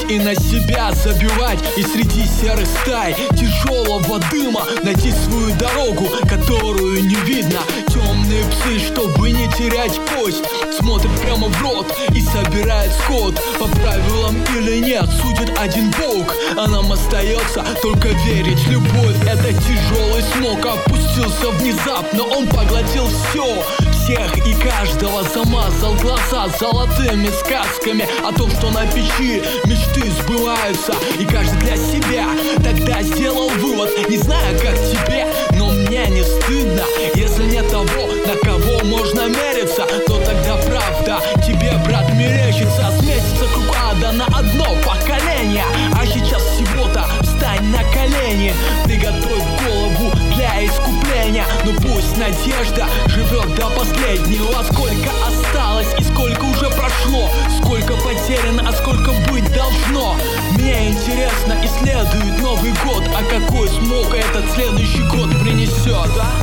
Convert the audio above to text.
и на себя забивать. И среди серых стай тяжелого дыма найти свою дорогу, которую не видно. Темные псы, чтобы не терять кость, смотрят прямо в рот и собирают скот. По правилам или нет, судит один Бог, а нам остается только верить. Любовь — это тяжелый смог, опустился внезапно, он поглотил все, всех и каждого, замазал глаза золотыми сказками о том, что на печи мечты сбываются. И каждый для себя тогда сделал вывод. Не знаю, как тебе, но мне не стыдно. Если нет того, на кого можно мериться, то тогда правда тебе, брат, мерещится. Сметится круг ада на одно поколение, а сейчас всего-то встань на колени, приготовь голову для искупления. Но пусть надежда живет до последнего. Сколько осталось и сколько уже прошло, сколько потеряно, а сколько быть должно. Мне интересно, исследует Новый год, а какой смог этот следующий год принесет, а?